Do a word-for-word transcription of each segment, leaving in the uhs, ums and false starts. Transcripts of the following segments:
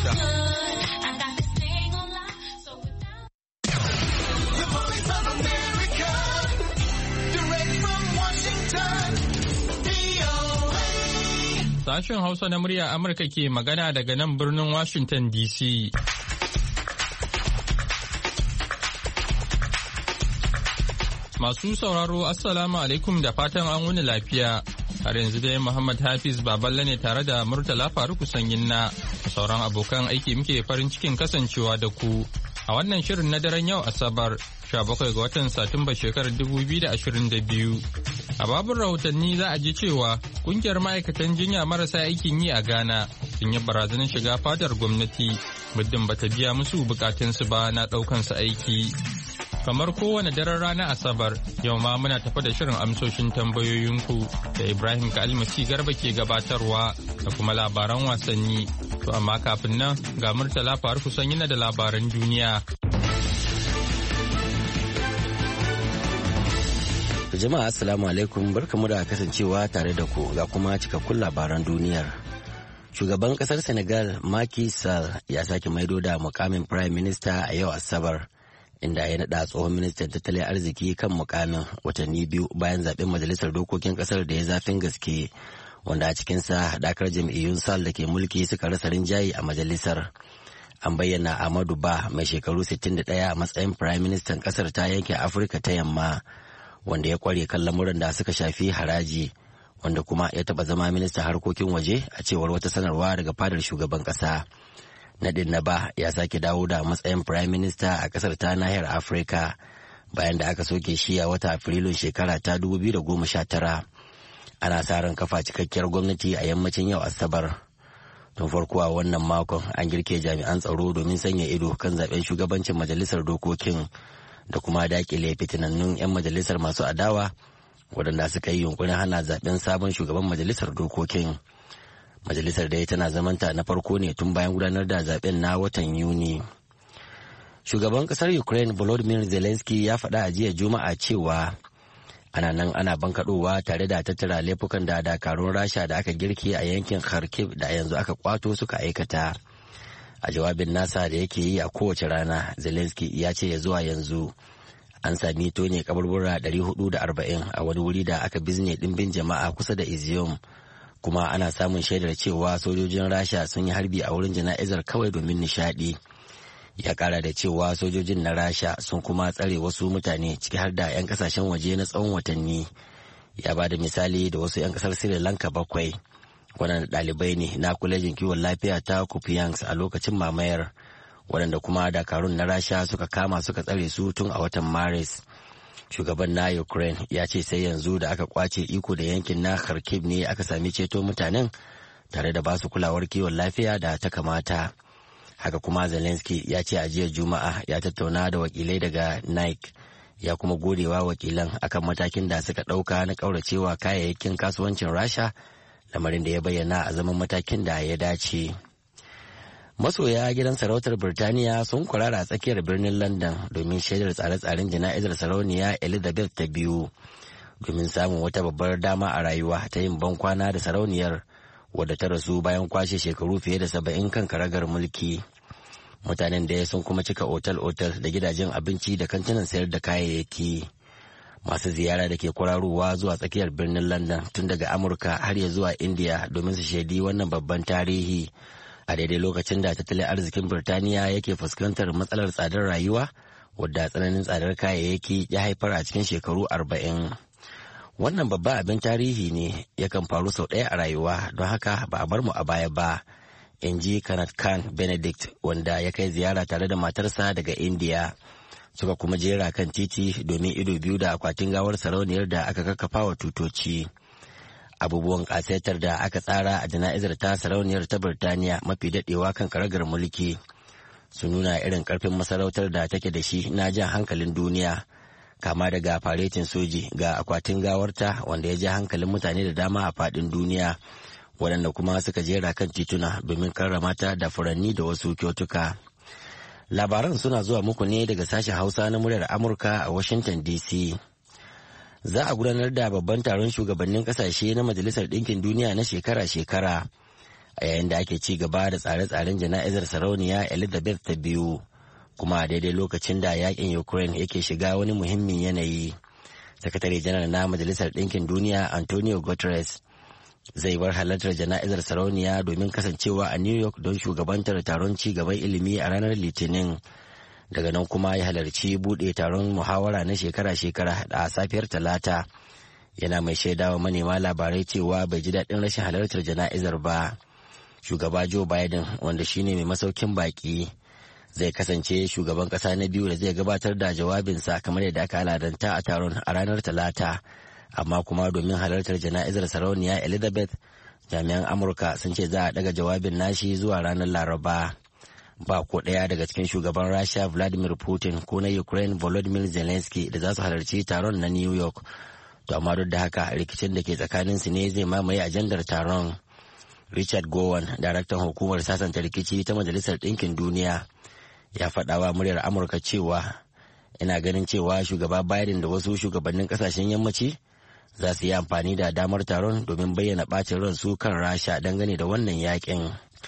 huta. Sashen Hausa na murya Amurka ke magana daga nan birnin Washington D C. Masu sauraro Assalamu alaikum da fatan an wuni lafiya. Har yanzu dai Muhammad Hafiz Baballe ne tare da Murtala Faruku Sanyin na sauran abokan aiki muke farin cikin kasancewa da ku. A wannan shirin na daren yau Asabar, sha bakwai ga watan Satumba shekarar dubu biyu da ashirin da biyu. A babin rahotanni za a ji cewa kungiyar ma'aikatan jinya marasa aikin yi a Ghana sun yi barazanar shiga fadar gwamnati muddin bata biya musu bukatunsu ba na ɗaukansu aiki. Kamar kowane daren rana Asabar, yau ma muna tafa da shirin amsoshin tambayoyinku da Ibrahim Kalmasi Garba ke gabatarwa da kuma labaran wasanni. To amma kafin nan ga Murtala Faruku Sanyi da labaran duniya. Jama'a assalamu alaikum, barkamu da kasancewa tare da ku ga kuma cikakkun labaran duniyar. Shugaban kasar Senegal Macky Sall ya sake maido da mukamin Prime Minister a yau Asabar, inda ya naɗa tsohon ministan tattalin arziki kan mukamin watanni biyu bayan zaben majalisar dokokin kasar da ya zafin gaske, wanda a cikinsa haɗakar jam'iyyun Sall da ke mulki suka rasa rinjaye a majalisar. An bayyana Amadou Ba mai shekaru sittin da ɗaya a matsayin Prime Minister kasar ta yankin Afirka ta Yamma, wanda ya kware kan lamuran da suka shafi haraji, wanda kuma ya taba zama ministan harkokin waje a cewar wata sanarwa daga fadar shugaban kasa. Nadin na Ba ya sake dawo da matsayin prime minister a kasar ta nahiyar Afirka bayan da aka soke shi a wata Afrilun shekara ta dubu biyu da goma sha tara. Ana sa ran kafa cikakkiyar gwamnati a yammacin yau Asabar. Tun farko a wannan makon an girke jami'an tsaro domin sanya ido kan zaben shugabancin majalisar dokokin da kuma dakile fitinannun 'yan majalisar masu adawa waɗanda suka yi yunkurin hana zaben sabon shugaban majalisar dokokin. Majalisar dai tana zamanta na farko ne tun bayan gudanar da zaben na watan Yuni. Shugaban kasar Ukraine Volodymyr Zelensky ya faɗa a jiya Juma'a cewa ana nan ana bankaɗowa tare da tattara laifukan da dakarun Rasha da aka girke a yankin Kharkiv da yanzu aka kwato suka aikata. A jawabin nasa da yake yi a kowace rana, Zelensky ya ce ya zuwa yanzu an sami tone kaburbura ɗari hudu da arba'in a wani wuri da aka bizne ɗimbin jama'a kusa da Izium, kuma ana samun shaidar cewa sojojin Rasha sun yi harbi a wurin jana'izar kawai domin nishadi. Ya kara da cewa sojojin na Rasha sun kuma tsare wasu mutane ciki har da 'yan kasashen waje na tsawon watanni. Ya ba da misali da wasu 'yan kasar Sri Lanka bakwai. Waɗanda ɗalibai ne na kwalejin kiwon lafiya ta Kupiansk a lokacin mamayar, waɗanda kuma dakarun na Rasha suka kama suka tsare su tun a watan Maris. Shugaban na Ukraine ya ce sai yanzu da aka kwace iko da yankin na Kharkiv ne aka sami ceto mutanen tare da basu kulawar kiwon lafiya da ta kamata. Haka kuma Zelensky ya ce a jiya Juma'a ya tattauna da wakilai daga Nike, ya kuma godewa wakilan akan matakin da suka ɗauka na ƙauracewa kayayyakin kasuwancin Rasha, lamarin da ya bayyana a zaman matakin da ya dace. Masoya gidan sarautar Birtaniya sun kwarara a tsakiyar birnin London domin shaidar tsare-tsaren jana'izar sarauniya Elizabeth ta biyu, domin samun wata babbar dama a rayuwa ta yin bankwana da sarauniyar, wadda ta rasu bayan kwashe shekaru fiye da saba'in kan karagar mulki. Mutanen da sun kuma cika otal-otal da gidajen abinci da kantinan sayar da kayayyaki. Masu ziyara da ke kwararowa zuwa tsakiyar birnin London tun daga Amurka har ya zuwa India domin su shaidi wannan babban tarihi a daidai lokacin da tattalin arzikin Birtaniya yake fuskantar matsalar tsadar rayuwa, wadda tsananin tsadar kayayyaki ya haifar a cikin shekaru arba'in. Wannan babban abin tarihi ne, yakan faru sau ɗaya a rayuwa, don haka ba a bar mu a baya ba, in ji Kenneth Khan Benedict, wanda ya kai ziyara tare da matarsa daga India. Suka kuma jera kan titi domin ido biyu da akwatin gawar sarauniyar da aka kakkafa wa tutoci. Abubuwan ƙasaitar da aka tsara a jana'izar ta sarauniyar ta Birtaniya mafi daɗewa kan karagar mulki su nuna irin ƙarfin masarautar da take da shi na jan hankalin duniya, kama daga faretin soji ga akwatin gawarta wanda ya ja hankalin mutane da dama a faɗin duniya, waɗanda kuma suka jera kan tituna domin karrama ta da furanni da wasu kyautuka. Labaran suna zuwa muku ne daga sashen Hausa na muryar Amurka a Washington D C. Za a gudanar da babban taron shugabannin kasashe na Majalisar Ɗinkin Duniya na shekara-shekara a yayin da ake ci gaba da tsare-tsaren jana'izar sarauniya Elizabeth ta biyu, kuma a daidai lokacin da yakin Ukraine yake shiga wani muhimmin yanayi. Sakatare janar na Majalisar Ɗinkin Duniya Antonio Guterres zai bar halartar jana'izar sarauniya domin kasancewa a New York don shugabantar taron ci gaban ilimi a ranar Litinin. Daga nan kuma ya halarci buɗe taron muhawara na shekara-shekara a safiyar Talata. Yana mai shaidawa manema labarai cewa bai ji daɗin rashin halartar jana'izar ba. Shugaba Joe Biden, wanda shine mai masaukin baƙi, zai kasance shugaban ƙasa na biyu da zai gabatar da jawabinsa kamar yadda aka aladanta a taron a ranar Talata. Amma kuma domin halartar jana'izar sarauniya Elizabeth, jami'an Amurka sun ce za a daga jawabin nashi zuwa ranar Laraba. Ba ko ɗaya daga cikin shugaban Rasha Vladimir Putin ko na Ukraine Volodymyr Zelensky da za su halarci taron na New York. To amma duk da haka rikicin da ke tsakanin su ne zai mamaye ajandar taron. Richard Gowan, daraktan hukumar sasanta rikici ta Majalisar Ɗinkin Duniya, ya faɗawa muryar Amurka cewa ina ganin cewa shugaba Biden da wasu shugabannin ƙasashen yammaci za su yi amfani da damar taron domin bayyana ɓacin ransu kan Rasha dangane da wannan yakin.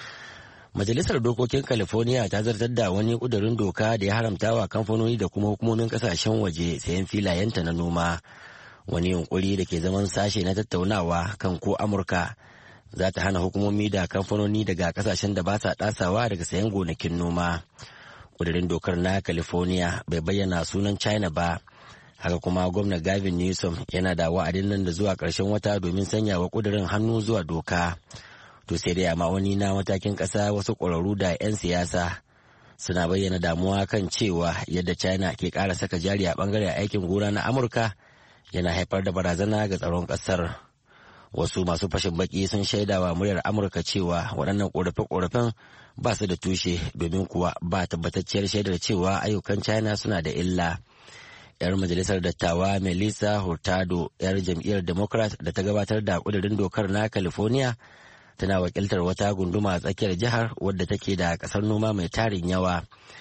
Majalisar Dokokin California ta zartar da wani ƙudurin doka da ya haramta wa kamfanoni da kuma hukumomin ƙasashen waje sayan filayenta na noma, wani yunkuri da ke zaman sashe na tattaunawa kan ko Amurka za ta hana hukumomi da kamfanoni daga ƙasashen da ba sa ɗasawa daga sayan gonakin noma. Ƙudurin dokar na California bai bayyana sunan China ba. Haka kuma gwamna Gavin Newsom yana da wa'adin nan da zuwa ƙarshen wata domin sanya wa ƙudurin hannu zuwa doka. To sai dai a ma'auni na matakin ƙasa wasu ƙwararru da 'yan siyasa suna bayyana damuwa kan cewa yadda China ke ƙara saka jari a ɓangaren aikin gona na Amurka yana haifar da barazana ga tsaron ƙasar. Wasu masu fashin baki sun shaidawa muryar Amurka cewa waɗannan ƙorafe-ƙorafen ba su da tushe domin kuwa ba tabbatacciyar shaidar cewa ayyukan China suna da illa. 'Yar majalisar dattawa Melissa Hurtado, 'yar jam'iyyar Democrat da ta gabatar da ƙudurin dokar na California, tana wakiltar wata gunduma a tsakiyar jihar wadda take da ƙasar noma mai tarin yawa.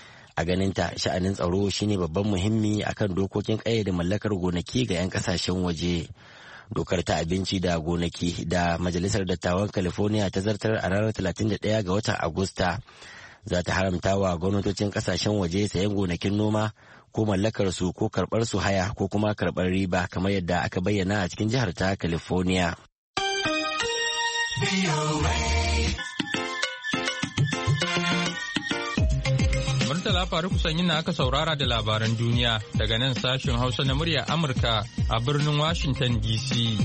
A ganinta sha'anin tsaro shine babban muhimmi akan dokokin ƙayyade mallakar gonaki ga 'yan ƙasashen waje. Dokar ta abinci da gonaki da Majalisar Dattawan California ta zartar a ranar talatin da ɗaya ga watan Agusta za ta haramta wa gwamnatocin ƙasashen waje sayan gonakin noma ko mallakar su ko karɓar su haya ko kuma karɓar riba kamar yadda aka bayyana a cikin jihar ta California. Murtala Faruku Sanyi na aka saurara da labaran duniya daga nan sashen Hausa na murya Amurka a birnin Washington D C.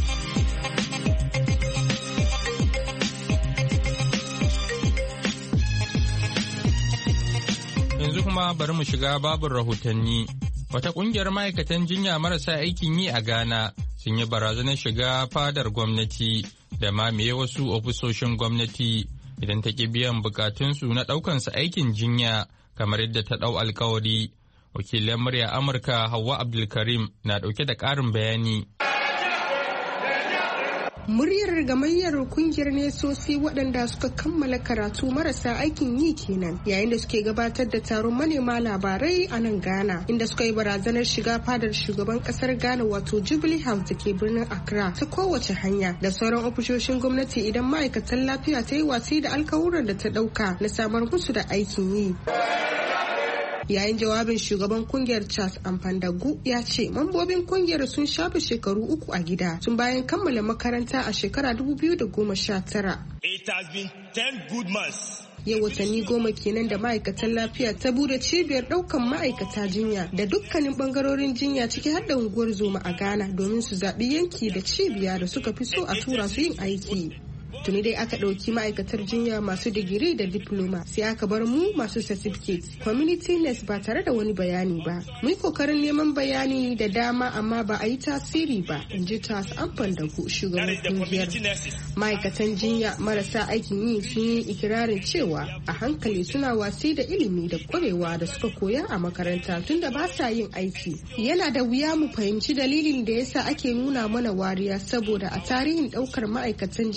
Yanzu kuma bari mu shiga babin rahotanni. Wata ƙungiyar ma'aikatan jinya marasa aikin yi a Ghana sun yi barazanar shiga fadar gwamnati da mamaye wasu ofisoshin gwamnati idan ta ƙi biyan bukatunsu na ɗaukansu aikin jinya kamar yadda ta ɗau alkawari. Wakilin murya Amurka Hauwa Abdulkarim na ɗauke da ƙarin bayani. Muryar gamayyar kungiyar nesosi waɗanda suka kammala karatu marasa aikin yi kenan yayin da suke gabatar da taron manema labarai a nan Ghana, inda suka yi barazanar shiga fadar shugaban ƙasar Ghana wato Jubilee House da ke birnin Accra ta kowace hanya da sauran ofishoshin gwamnati idan ma'aikatan lafiya ta yi watsi da alkawuran da ta ɗauka na samar musu da aikin yi. Yayin jawabin shugaban kungiyar Charles Ampandagu ya ce mambobin kungiyar sun shafe shekaru uku a gida tun bayan kammala makaranta a shekara dubu biyu da goma sha tara. It has been ten good months. Yau watanni goma kenan da ma'aikatan lafiya ta bude cibiyar daukan ma'aikata jinya da dukkanin bangarorin jinya ciki har da unguwar zoma a Ghana domin su zaɓi yanki da cibiya da suka fi so a tura su yin aiki. Tuni dai aka ɗauki ma'aikatar jinya masu digiri da diploma sai aka bar mu masu certificate community nurse ba tare da wani bayani ba. Mun kokarin neman bayani da dama amma ba a yi tasiri ba, in ji tas amfan da ku shugaban kungiyar. Ma'aikatan jinya marasa aikin yi sun yi ikirarin cewa a hankali suna wasi da ilimi da kwarewa da suka koya a makaranta tunda ba sa yin aiki. Yana da wuya mu fahimci dalilin da yasa ake nuna mana wariya saboda a tarihin ɗaukar ma'aikatan jinya aiki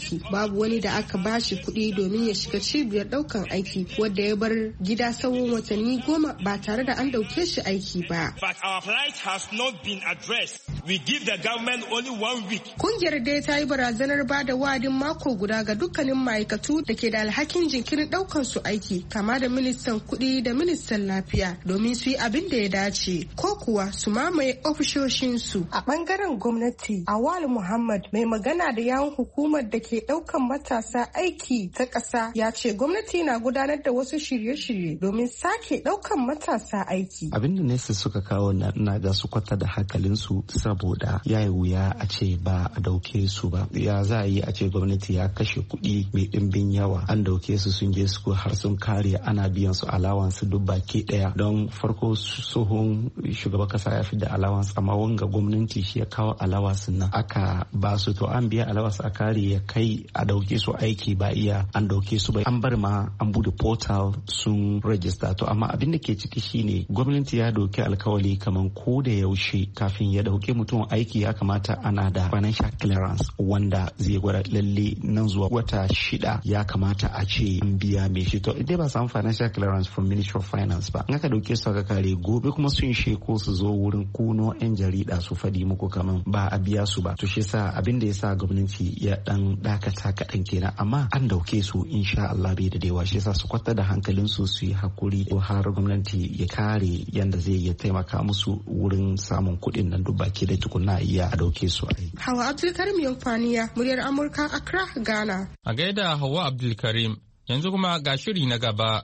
aiki. Babu wani da aka bashi kuɗi domin ya shiga cibiyar ɗaukan aiki wadda ya bar gida tsawon watanni goma ba tare da an ɗauke shi aiki ba. But our plight has not been addressed. We give the government only one week. Kungiyar dai ta yi barazanar ba da wa'adin mako guda ga dukkanin ma'aikatu da ke da alhakin jinkirin ɗaukan su aiki, kama da ministan kuɗi da ministan lafiya, domin su yi abin da ya dace ko kuwa su mamaye ofishoshinsu. A ɓangaren gwamnati, Awal Muhammad mai magana da yawun hukumar da ke ɗaukan matasa aiki ta ƙasa ya ce gwamnati na gudanar da wasu shirye-shirye domin sake ɗaukan matasa aiki. Abin da nesa suka kawo na ga su kwata da hankalinsu saboda ya yi wuya a ce ba a dauke su ba. Ya za a yi a ce gwamnati ya kashe kuɗi mai ɗimbin yawa an dauke su sun je su har sun kare ana biyan su alawansu duk baki ɗaya. Don farko tsohon shugaban kasa ya fi da alawansu amma wanga gwamnati shi ya kawo alawansu nan aka ba su, to an biya alawansu a kare ya kai a dauke su aiki ba iya an dauke su ba. An bar ma an bude portal sun register, to amma abin da ke ciki shine gwamnati ya dauki alkawali kamar ko da yaushe kafin ya dauke mutum aiki ya kamata ana da financial clearance wanda zai gwada lalle nan zuwa wata shida ya kamata a ce an biya mai shi. To idan ba samu financial clearance from Ministry of Finance ba, in aka dauke su aka kare gobe kuma sun sheko su zo wurin kuno yan jarida su fadi muku kaman ba a biya su ba. To shi yasa abin da yasa gwamnati ya dan dakata kaɗan kenan, amma an dauke su insha Allah bai da dewa. Shi yasa su kwata da hankalin su su yi hakuri har gwamnati ya kare yanda zai iya taimaka musu wurin samun kuɗin nan duk baki da tukunna iya a dauke su ai. Hawa Abdulkarim Yankwaniya, muryar Amurka, Accra, Ghana. A gaida Hawa Abdulkarim, yanzu kuma ga shiri na gaba.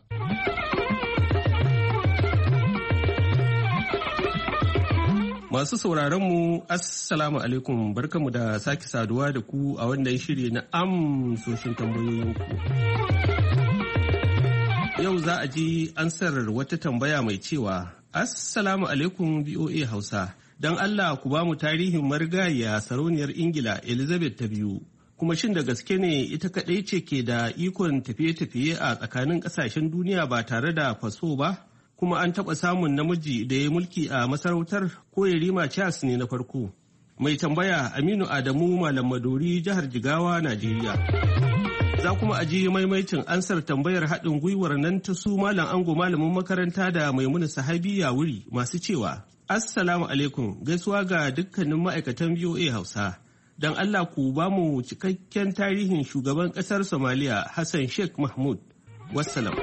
Masu sauraron mu Assalamu alaikum, barkamu da sake saduwa da ku a wannan shiri na amsoshin tambayoyinku. Yau za a ji ansar wata tambaya mai cewa Assalamu alaikum V O A Hausa, don Allah ku ba mu tarihin marigayiya sarauniyar Ingila Elizabeth ta biyu. Kuma shin da gaske ne ita kaɗai ce ke da ikon tafiye-tafiye a tsakanin ƙasashen duniya ba tare da faso ba? Kuma an taɓa samun namiji da ya mulki a masarautar, ko Yarima Charles ne na farko? Mai tambaya Aminu Adamu Malam Madori, jihar Jigawa, Najeriya. Za kuma a ji maimaicin ansar tambayar haɗin gwiwar nan ta su Malam Ango malamin makaranta da Maimuna Sahabi ya wuri masu cewa Assalamu alaikum, gaisuwa ga dukkanin ma'aikatan V O A Hausa. Don Allah ku ba mu cikakken tarihin shugaban ƙasar Somalia Hassan Sheikh Mahmud. Wassalam.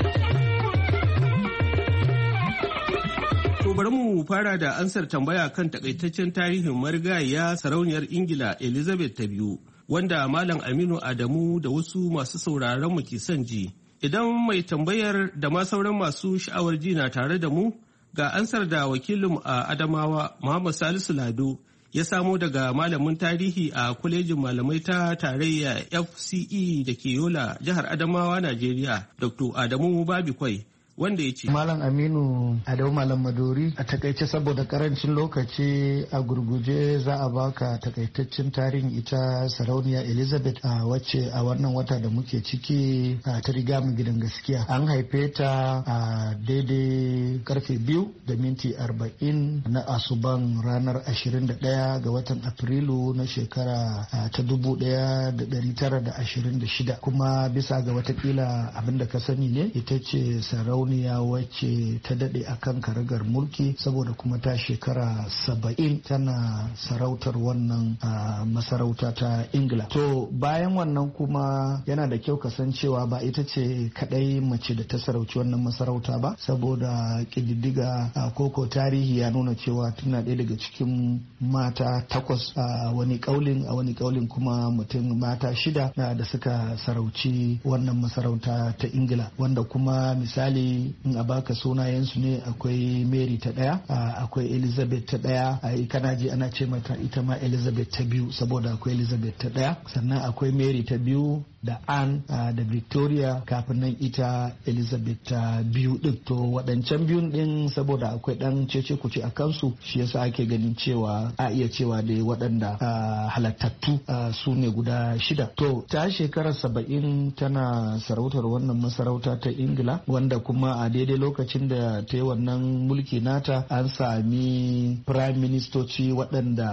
To bari mu fara da ansar tambaya kan takaitaccen tarihin marigayiya sarauniyar Ingila Elizabeth ta biyu, wanda Malam Aminu Adamu da wasu masu sauraron mu ke son ji. Idan mai tambayar da ma sauran masu sha'awar ji na tare da mu, ga ansar da wakilin a Adamawa Muhammad Salisu Lado ya samo daga malamin tarihi a kwalejin malamai ta tarayya F C E da ke Yola, jihar Adamawa, Najeriya, Doctor Adamu Babikwai, wanda ya ce Malam Aminu Adamu Malam Madori, a takaice saboda karancin lokaci a gurguje za a baka takaitaccen tarihin ita sarauniya Elizabeth a wacce a wannan wata da muke ciki ta riga mu gidan gaskiya. An haife ta a daidai karfe biyu da minti arba'in na asuban ranar ashirin da ɗaya ga watan Afrilu na shekara ta dubu ɗaya da ɗari tara da ashirin da shida, kuma bisa ga watakila abinda ka sani ne ita ce sarauniya sarauniya wacce ta dade akan karagar mulki saboda kuma ta shekara saba'in tana sarautar wannan masarauta ta Ingila. To bayan wannan kuma yana da kyau kasancewa ba ita ce kadai mace da ta sarauci wannan masarauta ba, saboda kididdiga koko tarihi ya nuna cewa tana ɗaya daga cikin mata takwas a wani kaulin a wani kaulin kuma mutum mata shida da suka sarauci wannan masarauta ta Ingila, wanda kuma misali in a baka sunayensu ne akwai Mary ta ɗaya, akwai Elizabeth ta ɗaya, a kana ji ana ce mata ita ma Elizabeth ta biyu saboda akwai Elizabeth ta ɗaya, sannan akwai Mary ta biyu da Anne da Victoria kafin nan ita Elizabeth ta biyu din. To waɗancan biyun din saboda akwai ɗan cece kuce a kansu shi yasa ake ganin cewa a iya cewa da waɗanda halattattu su ne guda shida. To ta shekarar saba'in tana sarautar wannan masarauta ta Ingila, wanda kuma a daidai lokacin da ta yi wannan mulki nata an sami prime ministoci waɗanda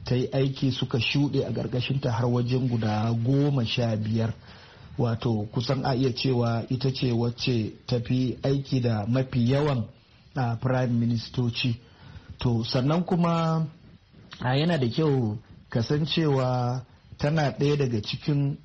ta yi aiki suka shuɗe a ƙarƙashinta har wajen guda goma sha biyar. Wato kusan a iya cewa ita ce wacce tafi aiki da mafi yawan a prime ministoci. To sannan kuma a yana da kyau kasancewa tana ɗaya daga cikin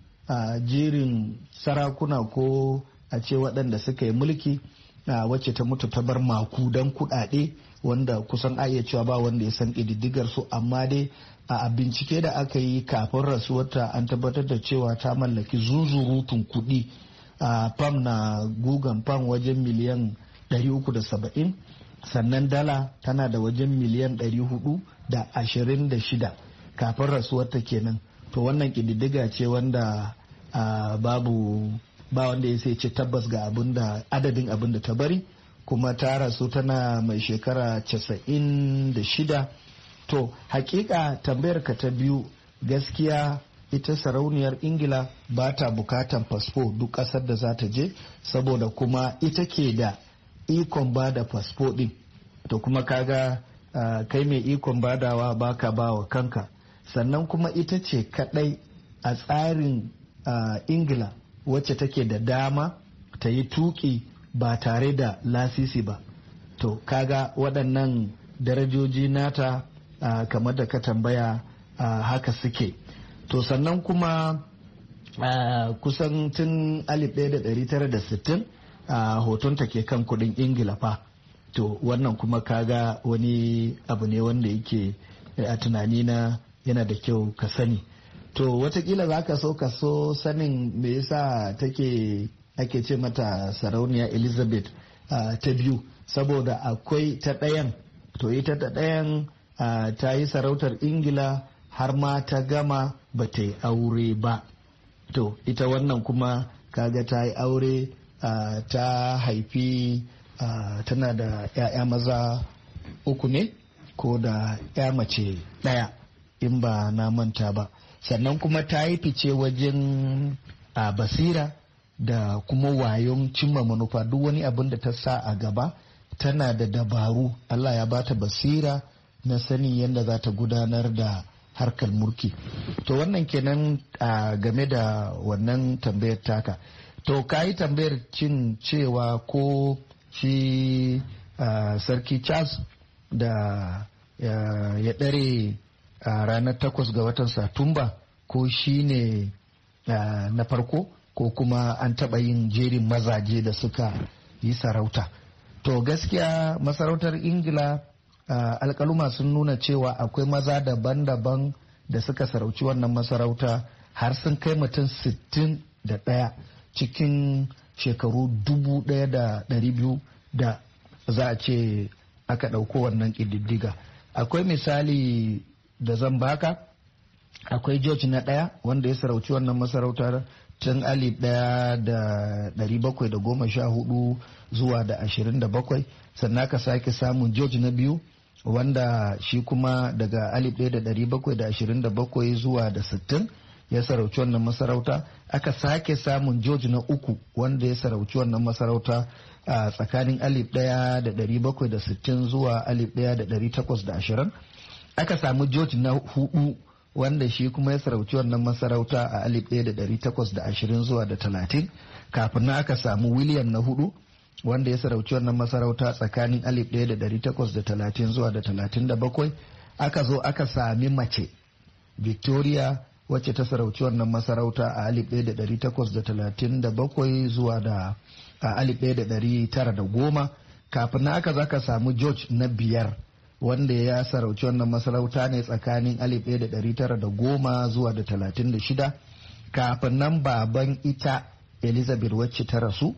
jerin sarakuna ko a ce waɗanda suka yi mulki wacce ta mutu ta bar makudan kuɗaɗe wanda kusan a iya cewa ba wanda ya san ƙididdigar su, amma dai a bincike da aka yi kafin rasuwarta an tabbatar da cewa ta mallaki zuzurutun kuɗi a fam na gugan fam wajen miliyan ɗari uku da saba'in, sannan dala tana da wajen miliyan ɗari hudu da ashirin da shida kafin rasuwarta kenan. To wannan ƙididdiga ce wanda babu ba wanda ya sai ce tabbas ga abin da adadin abin da ta bari, kuma ta rasu tana mai shekara casa'in da shida. To hakika tambayar ka ta biyu, gaskiya ita sarauniyar Ingila ba ta bukatan fasfo duk ƙasar da za ta je, saboda kuma ita ke da ikon ba da fasfo ɗin. To kuma kaga uh, kai mai ikon badawa baka ba wa kanka. Sannan kuma ita ce kadai a tsarin uh, Ingila wacce take da dama ta yi tuki ba tare da lasisi ba. To kaga waɗannan darajoji nata uh, kamar da ka tambaya uh, haka suke. To sannan kuma uh, kusan tun alif ɗaya da ɗari tara da sittin uh, hotonta ke kan kudin Ingila fa. To wannan kuma kaga wani abu ne wanda yake a tunani na yana da kyau ka sani. To watakila za ka so ka so sanin me yasa take ake ce mata sarauniya Elizabeth uh, ta biyu, saboda akwai ta ɗayan. To ita ta ɗayan uh, ta yi sarautar Ingila har ma ta gama ba ta yi aure ba. To ita wannan kuma kaga ta yi aure uh, ta haifi uh, tana da 'ya'ya maza uku ne ko da 'ya mace ɗaya in ba na manta ba. Sannan kuma ta yi fice wajen uh, basira da kuma wayon cimma manufa. Duk wani abin da ta sa a gaba tana da dabaru. Allah ya bata basira na sanin yadda za ta gudanar da harkar mulki. To wannan kenan uh, game da wannan tambayar taka. To ka yi tambayar cin cewa ko shi uh, sarki Charles da uh, ya ɗare a uh, ranar takwas ga watan Satumba ko shi ne uh, na farko ko kuma an taɓa yin jerin mazaje da suka yi sarauta. To gaskiya masarautar Ingila uh, alkaluma sun nuna cewa akwai maza daban-daban da suka sarauci wannan masarauta har sun kai mutum sittin da ɗaya cikin shekaru dubu ɗaya da ɗari biyu da za a ce aka ɗauko wannan ƙididdiga. Akwai misali da zan baka, akwai George na ɗaya wanda ya sarauci wannan masarautar tun alif ɗaya da ɗari bakwai da goma sha hudu zuwa da ashirin da bakwai. Sannan aka sake samun George na biyu wanda shi kuma daga alif ɗaya da ɗari bakwai da ashirin da bakwai zuwa da sittin ya sarauci wannan masarauta. Aka sake samun George na uku wanda ya sarauci wannan masarauta a tsakanin alif ɗaya da ɗari bakwai da sittin zuwa alif ɗaya da ɗari takwas da ashirin. Aka samu George na hudu wanda shi kuma ya sarauci wannan masarauta a alif ɗaya da ɗari takwas da ashirin zuwa da talatin. Kafin nan aka samu William na hudu wanda ya sarauci wannan masarauta tsakanin alif ɗaya da ɗari takwas da talatin zuwa da talatin da bakwai. Aka zo aka sami mace Victoria wacce ta sarauci wannan masarauta a alif ɗaya da ɗari takwas da talatin da bakwai zuwa da a alif ɗaya da ɗari tara da goma. Kafin nan aka zo aka samu George na biyar wanda ya sarauci wannan masarauta ne tsakanin alif ɗaya da ɗari tara da goma zuwa da talatin da shida. Kafin nan baban ita Elizabeth wacce ta rasu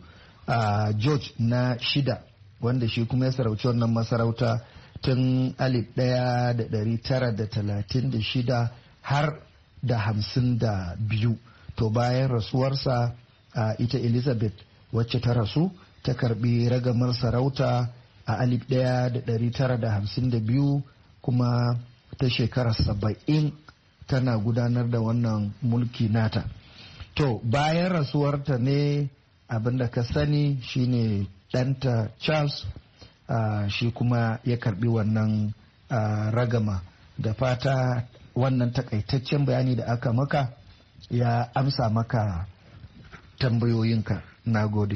a uh, George na shida wanda shi kuma ya sarauci wannan masarauta tun alif ɗaya da ɗari tara da talatin da shida har da hamsin da biyu. To bayan rasuwarsa uh, ita Elizabeth wacce ta rasu ta karbi ragamar sarauta a alif ɗaya da ɗari tara da hamsin da biyu kuma ta shekara saba'in tana gudanar da wannan mulki nata. To bayan rasuwarta ne abinda ka sani shine ɗanta Charles uh, shi kuma ya karbi wannan uh, ragama. Da fata wannan takaitaccen bayani da aka maka ya amsa maka tambayoyinka. Na gode.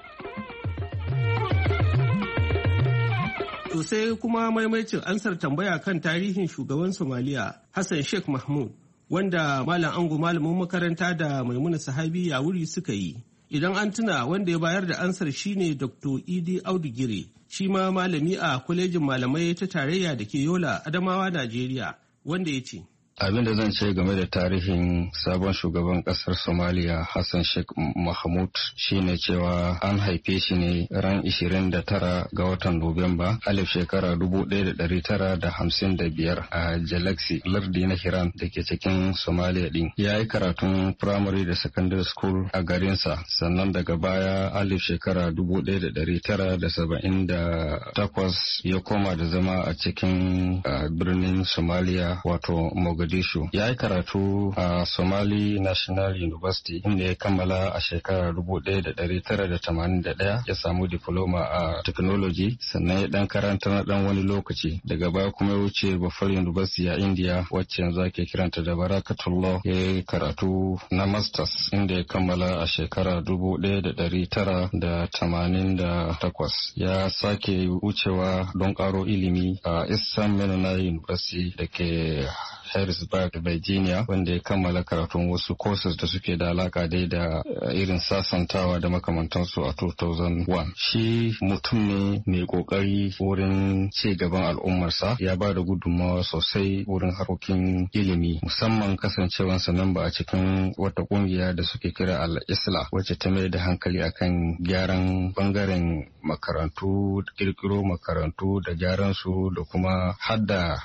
To sai kuma maimaicin ansar tambaya kan tarihin shugaban Somaliya Hassan Sheikh Mahmud, wanda Malam Ango malamin makaranta da Maimuna Sahabi ya wuri suka yi. Idan an tuna, wanda ya bayar da ansar shine Doctor Idi Audu Gire, shi ma malami a kwalejin malamai ta tarayya da ke Yola, Adamawa, Najeriya, wanda ya ce. Abin da zan ce game da tarihin sabon shugaban kasar Somalia Hassan Sheikh Mahmud shine cewa an haife shi ne ran ishirin da tara ga watan Nuwamba alif shekara dubu ɗaya da ɗari tara da hamsin da biyar a Jalaxy, lardi na Hiran da ke cikin Somalia din. Ya yi karatun primary da secondary school a garinsa, sannan daga baya alif shekara dubu ɗaya da ɗari tara da saba'in da takwas ya koma da zama a cikin birnin Somalia wato Mogadishu. Ya yi karatu a Somali National University inda ya kammala a shekarar dubu ɗaya da ɗari tara da tamanin da ɗaya, ya samu diploma a technology, sannan ya dan karanta na dan wani lokaci. Daga baya kuma ya wuce Bafar University a India wacce yanzu ake kiranta da Barakatullah, ya yi karatu na masters inda ya kammala a shekarar dubu ɗaya da ɗari tara da tamanin da takwas. Ya sake wucewa don karo ilimi a Eastern Mennonite University da ke Harrisburg, Virginia, wanda ya kammala karatun wasu courses da suke da alaka dai da irin sasantawa da makamantansu a two thousand one. Shi mutum ne mai kokari wurin ci gaban al'ummarsa, ya ba da gudunmawa sosai wurin harkokin ilimi, musamman kasancewansa memba a cikin wata kungiya da suke kira al-Isla, wacce ta mai da hankali akan gyaran bangaren makarantu, kirkiro makarantu da gyaran su da kuma hadda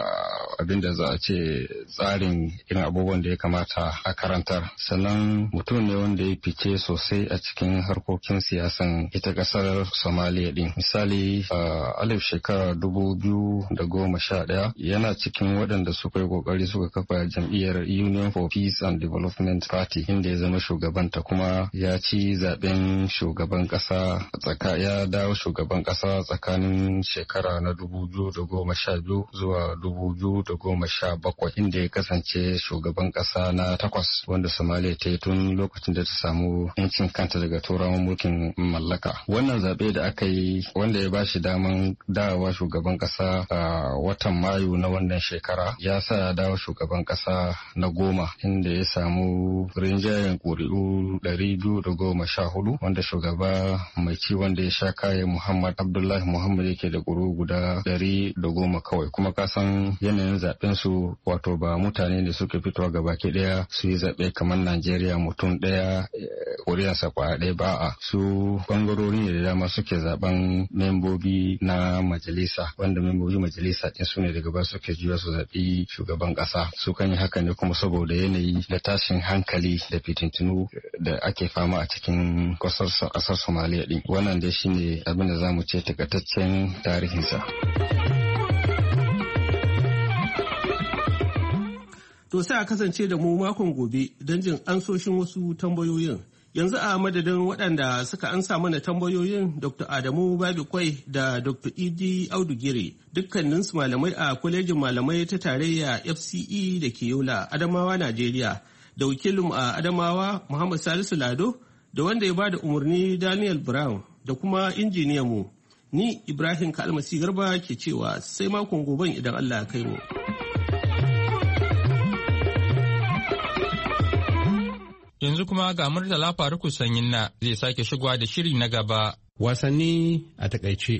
abin da za a ce tsarin irin abubuwan da ya kamata a karantar. Sannan mutum ne wanda ya fice sosai a cikin harkokin siyasan ita kasar Somalia din. Misali a alif shekara dubu biyu da goma sha ɗaya yana cikin waɗanda suka yi kokari suka kafa jam'iyyar Union for Peace and Development Party, inda ya zama shugabanta kuma ya ci zaben shugaban kasa tsaka ya dawo shugaban kasa tsakanin shekara na dubu biyu da goma sha biyu zuwa dubu biyu da goma sha bakwai, inda ya kasance shugaban kasa na takwas wanda Somalia ta yi tun lokacin da ta samu yancin kanta daga turawan mulkin mallaka. Wannan zaɓe da aka yi wanda ya bashi daman dawowa shugaban kasa a watan Mayu na wannan shekara ya sa ya dawo shugaban kasa na goma, inda ya samu rinjayen ƙuri'u ɗari biyu da goma sha hudu, wanda shugaba mai ci wanda ya sha kayan Muhammad Abdullahi Muhammad yake da ƙuri'u guda ɗari da goma kawai. Kuma kasan yanayin zaɓen su wato ba mutane ne suka fitowa gabaki daya su yi zaɓe kamar Najeriya mutum daya ƙuri'arsa kwaya ɗaya ba a su bangarori ne da dama suke zaben membobi na majalisa, wanda membobi majalisa ɗin su ne daga ba suke juya su zaɓi shugaban ƙasa. Su kan yi haka ne kuma saboda yanayi da tashin hankali da fitintunu da ake fama a cikin ƙasar Somaliya ɗin. Wannan dai shine abin da za mu ce takaitaccen tarihinsa. To sai a kasance da mu makon gobe don jin ansoshin wasu tambayoyin. Yanzu a madadin waɗanda suka ansa mana tambayoyin Doctor Adamu Babikwai da Doctor Idi Audu Gire, dukkaninsu malamai a kwalejin malamai ta tarayya F C E da ke Yola, Adamawa, Najeriya, da wakilin a Adamawa Muhammad Salisu Lado, da wanda ya bada umarni Daniel Brown, da kuma injiniyan mu. Ni Ibrahim Kalmasi Garba ke cewa sai makon goben idan Allah ya kai mu. Yanzu kuma ga Murtala Faruku Sanyin na zai sake shigowa da shiri na gaba. Wasanni a takaice.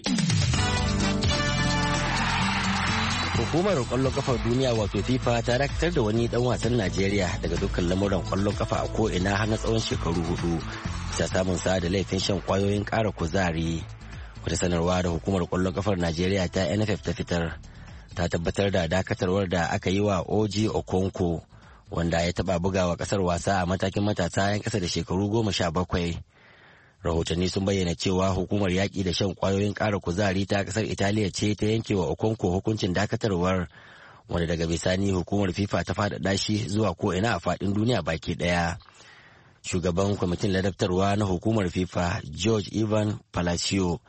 Hukumar kwallon kafar duniya wato FIFA ta dakatar da wani dan wasan Najeriya daga dukkan lamuran kwallon kafa a ko'ina har na tsawon shekaru hudu bisa samun sa da laifin shan kwayoyin ƙara kuzari. Wata sanarwa da hukumar kwallon kafar Najeriya ta N F F ta fitar ta tabbatar da dakatarwar da aka yi wa O G Okonko, wanda ya taba bugawa kasar wasa a matakin matasa 'yan kasa da shekaru goma sha bakwai. Rahotanni sun bayyana cewa hukumar yaƙi da shan ƙwayoyin ƙara kuzari ta ƙasar Italiya ce ta yanke wa Okonko hukuncin dakatarwar, wanda daga bisani hukumar FIFA ta faɗaɗa shi zuwa ko'ina a faɗin duniya baki ɗaya. Shugaban kwamitin ladabtarwa na hukumar FIFA George Ivan Palacio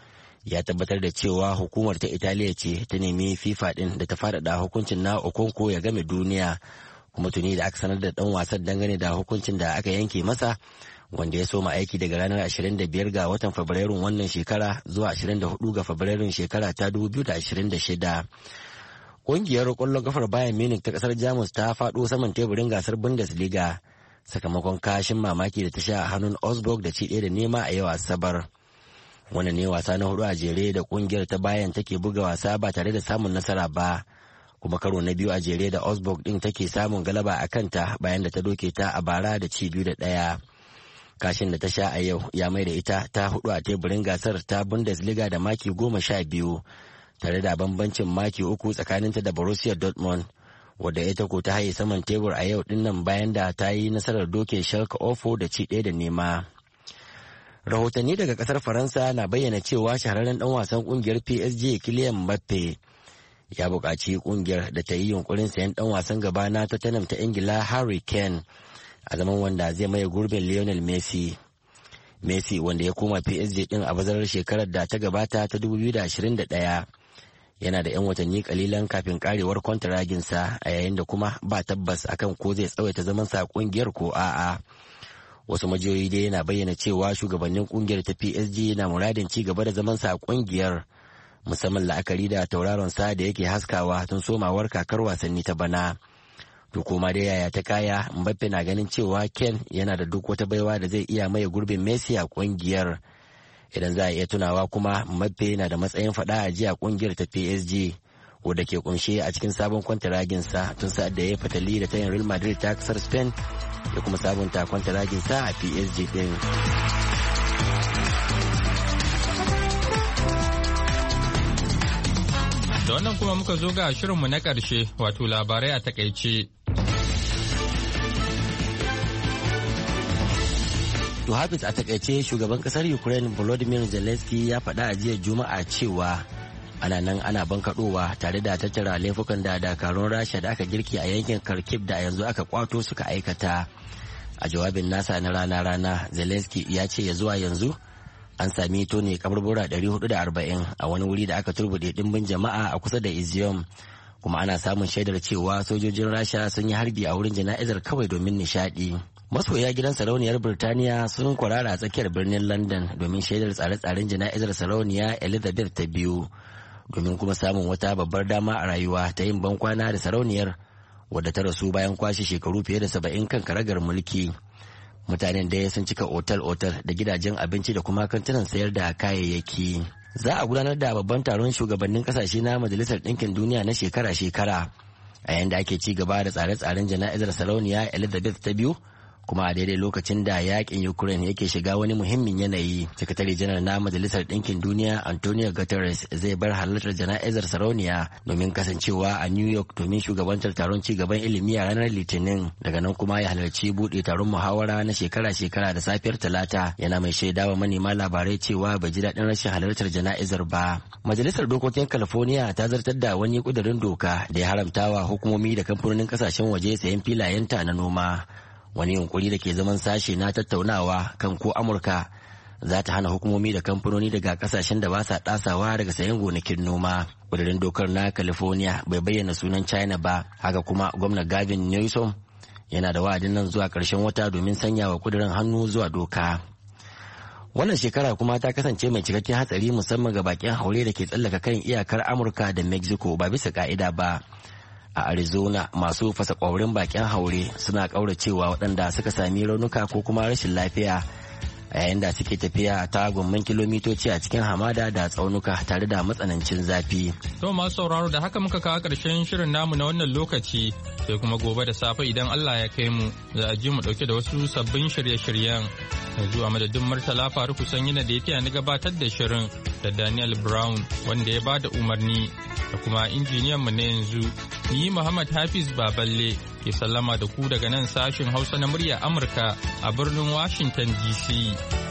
ya tabbatar da cewa hukumar ta Italiya ce ta nemi FIFA din da ta faɗaɗa hukuncin na Okonkwo ya game duniya, kuma tuni da aka sanar da ɗan wasan dangane da hukuncin da aka yanke masa, wanda ya soma aiki daga ranar ashirin da biyar ga watan Fabrairun wannan shekara zuwa ashirin da hudu ga Fabrairun shekara ta dubu biyu da ashirin da shida. Ƙungiyar ƙwallon kafar Bayern Munich ta ƙasar Jamus ta faɗo saman teburin gasar Bundesliga sakamakon kashin mamaki da ta sha a hannun Augsburg da ci ɗaya da nema a yau Asabar. Wannan ne wasa na hudu a jere da ƙungiyar ta Bayern take buga wasa ba tare da samun nasara ba, kuma karo na biyu a jere da Augsburg ɗin take samun galaba a kanta bayan da ta doke ta a bara da ci biyu da ɗaya. Kashin da ta sha a yau ya mai da ita ta hudu a teburin gasar ta Bundesliga da maki goma sha biyu, tare da bambancin maki uku tsakaninta da Borussia Dortmund, wadda ita ko ta haye saman tebur a yau dinnan bayan da ta yi nasarar doke Schalke Ofo da ci ɗaya da nema. Rahotanni daga kasar Faransa na bayyana cewa shahararren dan wasan kungiyar P S G Kylian Mbappe ya buƙaci kungiyar da ta yi yunkurin sayan dan wasan gaba na Tottenham ta Ingila Harry Kane a zaman wanda zai maye gurbin Lionel Messi. Messi, wanda ya koma P S G din a bazarar shekarar da ta gabata ta dubu biyu da ashirin da ɗaya, yana da 'yan watanni kalilan kafin karewar kwantaraginsa, a yayin da kuma ba tabbas akan ko zai tsawaita zamansa a kungiyar ko a'a. Wasu majiyoyi dai yana bayyana cewa shugabannin kungiyar ta P S G na muradin ci gaba da zamansa a kungiyar, musamman la'akari da tauraron sa da yake haskawa tun somawar kakar wasanni ta bana. To koma da yaya ta kaya, Mbappe na ganin cewa Ken yana da duk wata baiwa da zai iya maye gurbin Messi a kungiyar. Idan za a iya tunawa kuma, Mbappe na da matsayin faɗa a jiya kungiyar ta P S G, wadda ke kunshe a cikin sabon kwantaraginsa tun sa'ad da ya fatali da tayin Real Madrid ta kasar Spain, ya kuma sabunta kwantaraginsa a P S G din. Da wannan kuma muka zo ga shirinmu na ƙarshe, wato labarai a takaice. To Hafiz, a takaice, shugaban kasar Ukraine Volodymyr Zelensky ya faɗa a jiya Juma'a cewa ana nan ana bankaɗowa tare da tattara laifukan da dakarun Rasha da aka girki a yankin Kharkiv da yanzu aka kwato suka aikata. A jawabin nasa na rana-rana, Zelensky ya ce ya zuwa yanzu an sami tone kaburbura ɗari hudu da arba'in a wani wuri da aka turbuɗe ɗimbin jama'a a kusa da Izium, kuma ana samun shaidar cewa sojojin Rasha sun yi harbi a wurin jana'izar kawai domin nishaɗi. Masoya gidan sarauniyar Birtaniya sun kwarara a tsakiyar birnin London domin shaidar tsare-tsaren jana'izar sarauniya Elizabeth ta biyu, domin kuma samun wata babbar dama a rayuwa ta yin bankwana da sarauniyar, wadda ta rasu bayan kwashe shekaru fiye da saba'in kan karagar mulki. Mutanen dai sun cika otal-otal da gidajen abinci da kuma kantunan sayar da kayayyaki. Za a gudanar da babban taron shugabannin kasashe na Majalisar Ɗinkin Duniya na shekara-shekara, a yayin da ake ci gaba da tsare-tsaren jana'izar sarauniya Elizabeth ta biyu, kuma a daidai lokacin da yakin Ukraine yake shiga wani muhimmin yanayi. Sakatare janar na Majalisar Ɗinkin Duniya Antonio Guterres zai bar halartar jana'izar sarauniya domin kasancewa a New York domin shugabantar taron ci gaban ilimi a ranar Litinin. Daga nan kuma ya halarci buɗe taron muhawara na shekara-shekara da safiyar Talata, yana mai shaidawa manema labarai cewa bai ji daɗin rashin halartar jana'izar ba. Majalisar Dokokin California ta zartar da wani ƙudurin doka da ya haramtawa hukumomi da kamfanonin ƙasashen waje sayan filayenta na noma, wani yunkuri da ke zaman sashe na tattaunawa kan ko Amurka za ta hana hukumomi da kamfanoni daga kasashen da ba sa ɗasawa daga sayan gonakin noma. Ƙudurin dokar na California bai bayyana sunan China ba, haka kuma gwamna Gavin Newsom yana da wa'adin nan zuwa ƙarshen wata domin sanya wa ƙudurin hannu zuwa doka. Wannan shekara kuma ta kasance mai cikakken hatsari, musamman ga bakin haure da ke tsallaka kan iyakar Amurka da Mexico ba bisa ka'ida ba. A Arizona, masu fasa ƙwaurin bakin haure suna ƙauracewa waɗanda suka sami raunuka ko kuma rashin lafiya a yayin da suke tafiya ta gomman kilomitoci a cikin hamada da tsaunuka tare da matsanancin zafi. To masu sauraro, da haka muka kawo ƙarshen shirin namu na wannan lokaci, sai kuma gobe da safe idan Allah ya kai mu za a ji mu ɗauke da wasu sabbin shirye-shiryen. Yanzu a madadin Murtala Faruku Sanyina da ya taya ni gabatar da shirin, da Daniel Brown wanda ya bada umarni, da kuma injiniyan mu na yanzu ni Muhammad Hafiz Baballe ke sallama da ku daga nan sashin Hausa na murya Amurka a birnin Washington D C.